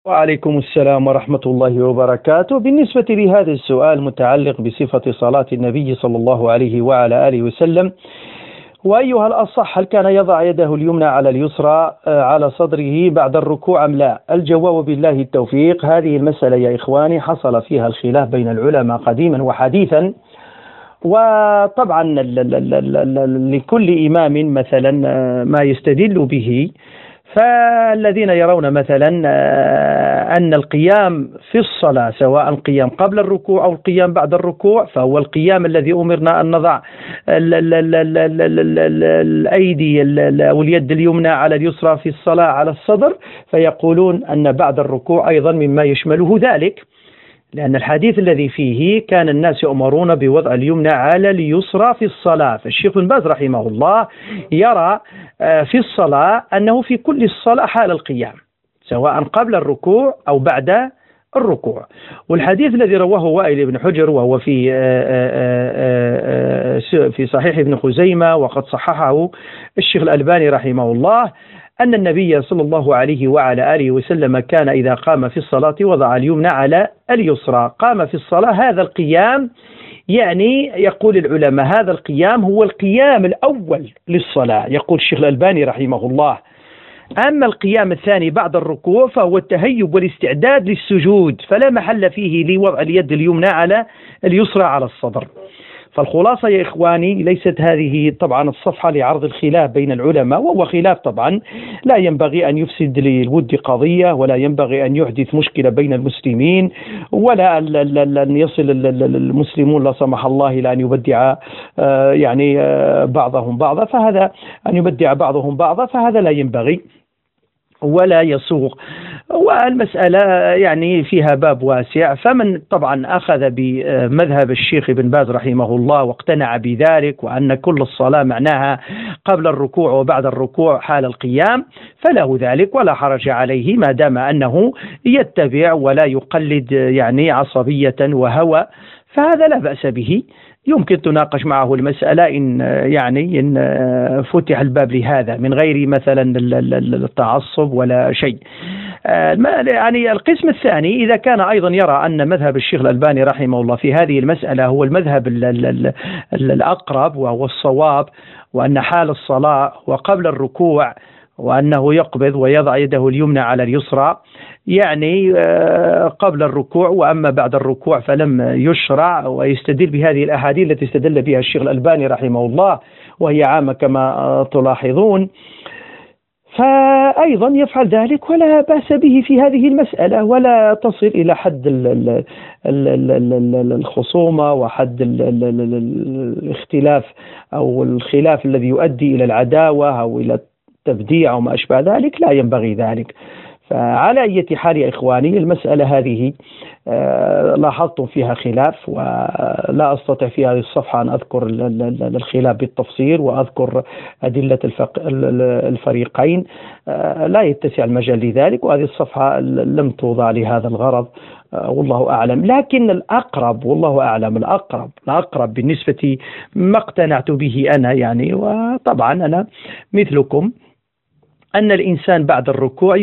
وعليكم السلام ورحمة الله وبركاته. بالنسبة لهذا السؤال متعلق بصفة صلاة النبي صلى الله عليه وعلى آله وسلم، وأيها الأصح، هل كان يضع يده اليمنى على اليسرى على صدره بعد الركوع أم لا؟ الجواب بالله التوفيق. هذه المسألة يا إخواني حصل فيها الخلاف بين العلماء قديما وحديثا، وطبعا لكل إمام مثلا ما يستدل به. فالذين يرون مثلا أن القيام في الصلاة سواء القيام قبل الركوع أو القيام بعد الركوع فهو القيام الذي أمرنا أن نضع الأيدي أو اليد اليمنى على اليسرى في الصلاة على الصدر، فيقولون أن بعد الركوع أيضا مما يشمله ذلك، لأن الحديث الذي فيه كان الناس يؤمرون بوضع اليمنى على اليسرى في الصلاة. فالشيخ بن باز رحمه الله يرى في الصلاة أنه في كل الصلاة حال القيام سواء قبل الركوع أو بعد الركوع. والحديث الذي رواه وائل بن حجر وهو في صحيح ابن خزيمة وقد صححه الشيخ الألباني رحمه الله، أن النبي صلى الله عليه وعلى آله وسلم كان إذا قام في الصلاة وضع اليمنى على اليسرى. قام في الصلاة، هذا القيام يعني يقول العلماء هذا القيام هو القيام الأول للصلاة، يقول الشيخ الألباني رحمه الله. أما القيام الثاني بعد الركوع فهو التهيب والاستعداد للسجود، فلا محل فيه لوضع اليد اليمنى على اليسرى على الصدر. فالخلاصة يا إخواني ليست هذه طبعا الصفحة لعرض الخلاف بين العلماء، وهو خلاف طبعا لا ينبغي أن يفسد للود قضية، ولا ينبغي أن يحدث مشكلة بين المسلمين، ولا أن يصل المسلمون لا سمح الله إلى أن يبدع يعني بعضهم بعضا، فهذا أن يبدع بعضهم بعضا فهذا لا ينبغي ولا يسوغ. والمسألة يعني فيها باب واسع، فمن طبعا أخذ بمذهب الشيخ ابن باز رحمه الله واقتنع بذلك وأن كل الصلاة معناها قبل الركوع وبعد الركوع حال القيام فله ذلك ولا حرج عليه، ما دام أنه يتبع ولا يقلد يعني عصبية وهوى، فهذا لا بأس به. يمكن تناقش معه المسألة إن فتح الباب لهذا من غير مثلا التعصب ولا شيء. يعني القسم الثاني إذا كان أيضا يرى أن مذهب الشيخ الألباني رحمه الله في هذه المسألة هو المذهب الأقرب وهو الصواب، وأن حال الصلاة وقبل الركوع وأنه يقبض ويضع يده اليمنى على اليسرى يعني قبل الركوع، وأما بعد الركوع فلم يشرع، ويستدل بهذه الأحاديث التي استدل بها الشيخ الألباني رحمه الله وهي عامة كما تلاحظون، فأيضا يفعل ذلك ولا بأس به في هذه المسألة، ولا تصل إلى حد الخصومة وحد الاختلاف أو الخلاف الذي يؤدي إلى العداوة أو إلى التبديع أو ما أشبه ذلك، لا ينبغي ذلك. فعلى أي حال يا إخواني المسألة هذه لاحظتم فيها خلاف، ولا أستطيع في هذه الصفحة أن أذكر الخلاف بالتفصيل وأذكر أدلة الفريقين، لا يتسع المجال لذلك، وهذه الصفحة لم توضع لهذا الغرض والله أعلم. لكن الأقرب والله أعلم الأقرب بالنسبة ما اقتنعت به أنا يعني، وطبعا أنا مثلكم، أن الإنسان بعد الركوع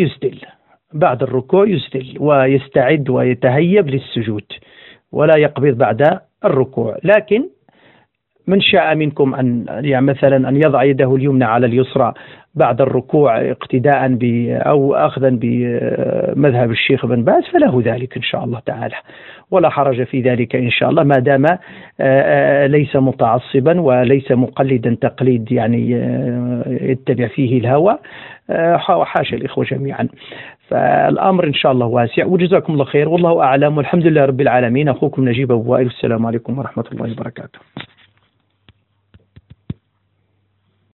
يسدل ويستعد ويتهيب للسجود ولا يقبض بعد الركوع. لكن من شاء منكم أن يعني مثلا أن يضع يده اليمنى على اليسرى بعد الركوع اقتداء أو أخذا بمذهب الشيخ بن باز فله ذلك إن شاء الله تعالى، ولا حرج في ذلك إن شاء الله، ما دام ليس متعصبا وليس مقلدا تقليد يعني يتبع فيه الهوى، وحاشا الإخوة جميعا. فالأمر إن شاء الله واسع، وجزاكم الله خير والله أعلم، والحمد لله رب العالمين. أخوكم نجيب أبو وائل، والسلام عليكم ورحمة الله وبركاته.